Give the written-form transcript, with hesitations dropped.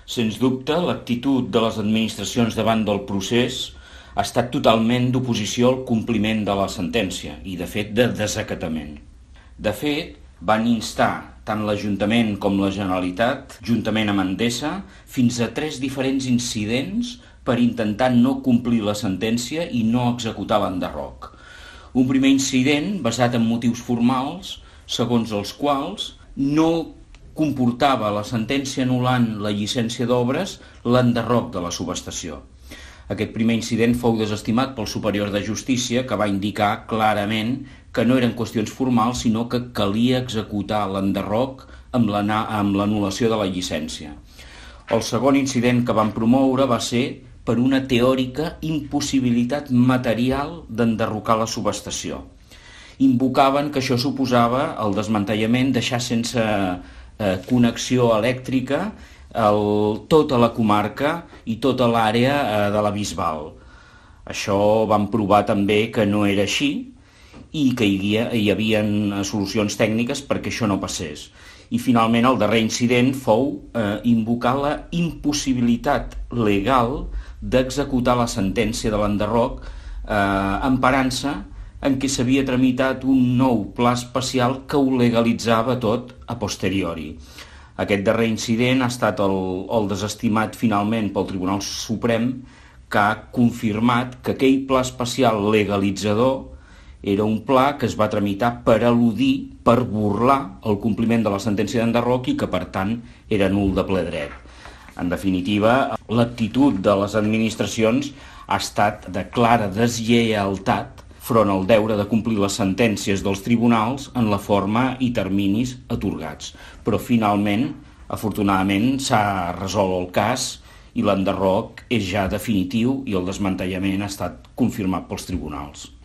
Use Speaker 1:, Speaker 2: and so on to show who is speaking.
Speaker 1: Sens dubte, l'actitud de les administracions davant del procés ha estat totalment d'oposició al compliment de la sentència i, de fet, de desacatament. De fet, van instar tant l'Ajuntament com la Generalitat, juntament amb Endesa, fins a 3 diferents incidents per intentar no complir la sentència i no executar l'enderroc. Un primer incident basat en motius formals, segons els quals no comportava la sentència anul·lant la llicència d'obres l'enderroc de la subestació. Aquest primer incident fou desestimat pel Superior de Justícia, que va indicar clarament que no eren qüestions formals, sinó que calia executar l'enderroc amb l'anul·lació de la llicència. El segon incident que van promoure va ser per una teòrica impossibilitat material d'enderrocar la subestació. Invocaven que això suposava el desmantellament, deixar sense connexió elèctrica tota la comarca i tota l'àrea de la Bisbal. Això van provar també que no era així i que hi havia solucions tècniques perquè això no passés. I finalment el darrer incident fou invocar la impossibilitat legal d'executar la sentència de l'enderroc emparant-se en què s'havia tramitat un nou pla especial que ho legalitzava tot a posteriori. Aquest darrer incident ha estat el desestimat finalment pel Tribunal Suprem, que ha confirmat que aquell pla especial legalitzador era un pla que es va tramitar per eludir, per burlar el compliment de la sentència d'enderroc i que, per tant, era nul de ple dret. En definitiva, l'actitud de les administracions ha estat de clara deslleialtat front al deure de complir les sentències dels tribunals en la forma i terminis atorgats. Però finalment, afortunadament, s'ha resolt el cas i l'enderroc és ja definitiu i el desmantellament ha estat confirmat pels tribunals.